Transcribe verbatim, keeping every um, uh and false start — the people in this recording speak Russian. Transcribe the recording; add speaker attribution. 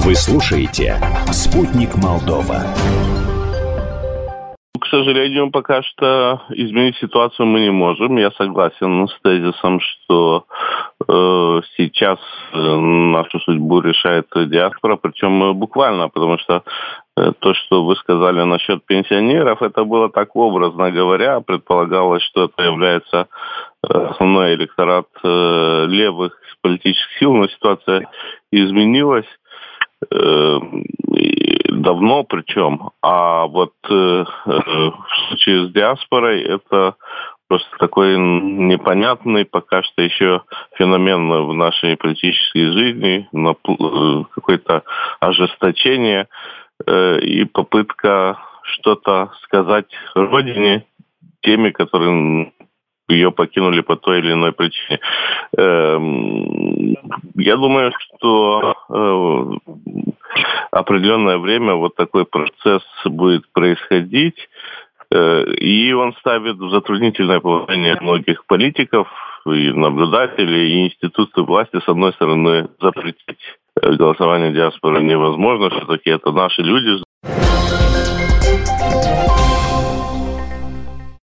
Speaker 1: Вы слушаете «Спутник Молдова».
Speaker 2: К сожалению, пока что изменить ситуацию мы не можем. Я согласен с тезисом, что э, сейчас э, нашу судьбу решает диаспора, причем буквально, потому что э, то, что вы сказали насчет пенсионеров, это было так образно говоря. Предполагалось, что это является основной электорат э, левых политических сил, но ситуация изменилась. Э, давно причем, а вот э, в случае с диаспорой это просто такой непонятный пока что еще феномен в нашей политической жизни, какое-то ожесточение э, и попытка что-то сказать родине, теми, которые ее покинули по той или иной причине. Я думаю, что определенное время вот такой процесс будет происходить, и он ставит в затруднительное положение многих политиков, и наблюдателей, и институций власти. С одной стороны, запретить голосование диаспоры невозможно, все-таки это наши люди.